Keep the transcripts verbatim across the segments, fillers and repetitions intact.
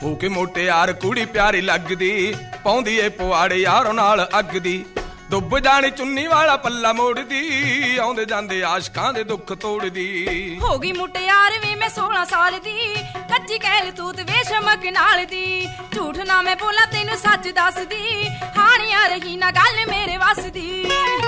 ਹੋ ਕੇ ਮੋਟਿਆਰ ਕੁੜੀ ਪਿਆਰੀ ਲੱਗਦੀ ਪਾਉਂਦੀ ਏ ਪੁਆੜੇ ਯਾਰੋਂ ਨਾਲ ਅੱਗ ਦੀ ਡੁੱਬ ਜਾਣੀ ਚੁੰਨੀ ਵਾਲਾ ਪੱਲਾ ਮੋੜਦੀ ਆਉਂਦੇ ਜਾਂਦੇ ਆਸ਼ਕਾਂ ਦੇ ਦੁੱਖ ਤੋੜਦੀ ਹੋ ਗਈ ਮੁਟਿਆਰ ਵੀ ਮੈਂ ਸੋਲਾਂ ਸਾਲ ਦੀ ਕੱਚੀ ਕਹਿਲ ਤੂਤ ਵੇ ਸ਼ਮਕ ਨਾਲ ਦੀ ਝੂਠ ਨਾ ਮੈਂ ਬੋਲਾਂ ਤੈਨੂੰ ਸੱਚ ਦੱਸਦੀ ਹਾਣੀਆਂ ਰਹੀ ਨਾ ਗੱਲ ਮੇਰੇ ਵੱਸ ਦੀ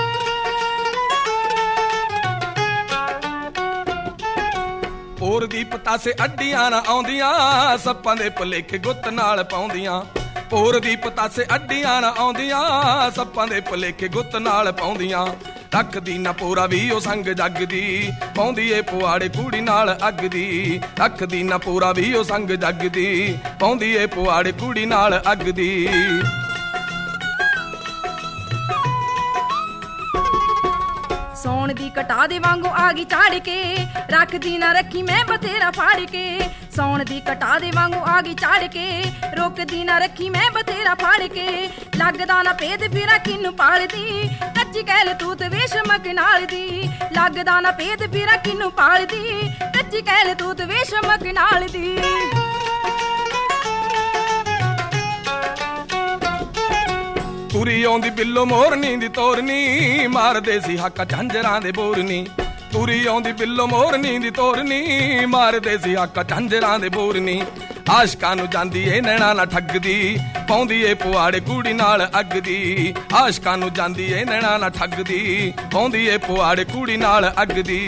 ਹੋਰ ਦੀ ਪਤਾਸੇ ਅੱਡੀਆਂ ਨਾ ਆਉਂਦੀਆਂ ਸੱਪਾਂ ਦੇ ਭੁਲੇਖੇ ਗੁੱਤ ਨਾਲ ਪਾਉਂਦੀਆਂ ਹੋਰ ਦੀ ਪਤਾਸੇ ਅੱਡੀਆਂ ਨਾ ਆਉਂਦੀਆਂ ਸੱਪਾਂ ਦੇ ਭੁਲੇਖੇ ਗੁੱਤ ਨਾਲ ਪਾਉਂਦੀਆਂ ਰੱਖਦੀ ਨਾ ਪੂਰਾ ਵੀ ਉਹ ਸੰਗ ਜੱਗ ਦੀ ਪਾਉਂਦੀ ਏ ਪੁਆੜੇ ਕੁੜੀ ਨਾਲ ਅੱਗ ਦੀ ਰੱਖਦੀ ਨਾ ਪੂਰਾ ਵੀ ਉਹ ਸੰਗ ਜੱਗ ਦੀ ਪਾਉਂਦੀ ਏ ਪੁਆੜੇ ਕੁੜੀ ਨਾਲ ਅੱਗ ਦੀ ਸੌਣ ਦੀ ਕਟਾ ਦੇ ਵਾਂਗੂ ਆ ਗਈ ਚਾੜ ਕੇ ਰੱਖਦੀ ਨਾ ਰੱਖੀ ਮੈਂ ਬਥੇਰਾ ਫਾੜ ਕੇ ਸੌਣ ਦੀ ਕਟਾ ਦੇ ਵਾਂਗੂ ਆ ਗਈ ਚਾੜ ਕੇ ਰੋਕਦੀ ਨਾ ਰੱਖੀ ਮੈਂ ਬਥੇਰਾ ਫਾੜ ਕੇ ਲੱਗਦਾ ਨਾ ਭੇਦ ਫਿਰਾ ਕਿਨੂੰ ਪਾਲਦੀ ਕੱਚੀ ਕਹਿਲ ਤੂਤ ਵੇ ਸ਼ਮਕ ਨਾਲ ਦੀ ਲੱਗਦਾ ਨਾ ਭੇਦ ਫਿਰਾ ਕਿਨੂੰ ਪਾਲਦੀ ਕੱਚੀ ਕਹਿਲ ਤੂਤ ਵੇ ਸ਼ਮਕ ਨਾਲ ਦੀ ਤੁਰੀ ਆਉਂਦੀ ਬਿੱਲੋ ਮੋਰਨੀ ਦੀ ਤੋਰਨੀ ਮਾਰਦੇ ਸੀ ਹੱਕ ਝੰਜਰਾਂ ਦੇ ਬੋਰਨੀ ਤੁਰੀ ਆਉਂਦੀ ਬਿੱਲੋ ਮੋਰਨੀ ਦੀ ਤੋਰਨੀ ਮਾਰਦੇ ਸੀ ਹੱਕ ਝੰਜਰਾਂ ਦੇ ਬੋਰਨੀ ਆਸ਼ਕਾਂ ਨੂੰ ਜਾਂਦੀ ਏ ਨੈਣਾ ਨਾ ਠੱਗਦੀ ਪਾਉਂਦੀ ਏ ਪੁਆੜੇ ਕੁੜੀ ਨਾਲ ਅੱਗ ਦੀ ਆਸ਼ਕਾਂ ਨੂੰ ਜਾਂਦੀ ਏ ਨੈਣਾ ਨਾ ਠੱਗਦੀ ਪਾਉਂਦੀ ਏ ਪੁਆੜੇ ਕੁੜੀ ਨਾਲ ਅੱਗ ਦੀ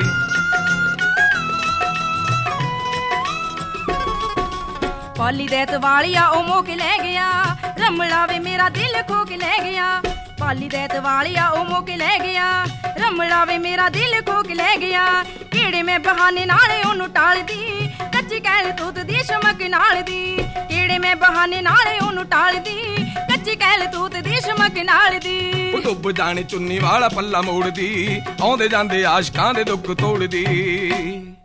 ਪਾਲੀ ਦੇਤ ਵਾਲਿਆ ਉਹ ਮੋਹ ਕੇ ਲੈ ਗਿਆ ਰਮਲਾ ਵੇ ਮੇਰਾ ਦਿਲ ਖੋ ਕੇ ਲੈ ਗਿਆ ਪਾਲੀ ਦੇਤ ਵਾਲਿਆ ਉਹ ਮੋਹ ਕੇ ਲੈ ਗਿਆ ਰਮਲਾ ਵੇ ਮੇਰਾ ਦਿਲ ਖੋ ਕੇ ਲੈ ਗਿਆ ਕਿਹੜੇ ਮੈਂ ਬਹਾਨੇ ਨਾਲ ਉਹਨੂੰ ਟਾਲਦੀ ਕੱਚੀ ਕਹਿਲ ਤੂਤ ਦੀ ਸ਼ਮਕ ਨਾਲ ਦੀ ਕਿਹੜੇ ਮੈਂ ਬਹਾਨੇ ਨਾਲ ਉਹਨੂੰ ਟਾਲਦੀ ਕੱਚੀ ਕਹਿਲ ਤੂਤ ਦੀ ਸ਼ਮਕ ਨਾਲ ਦੀ ਡੁੱਬ ਜਾਣੀ ਚੁੰਨੀ ਵਾਲਾ ਪੱਲਾ ਮੋੜਦੀ ਆਉਂਦੇ ਜਾਂਦੇ ਆਸ਼ਕਾਂ ਦੇ ਦੁੱਖ ਤੋੜਦੀ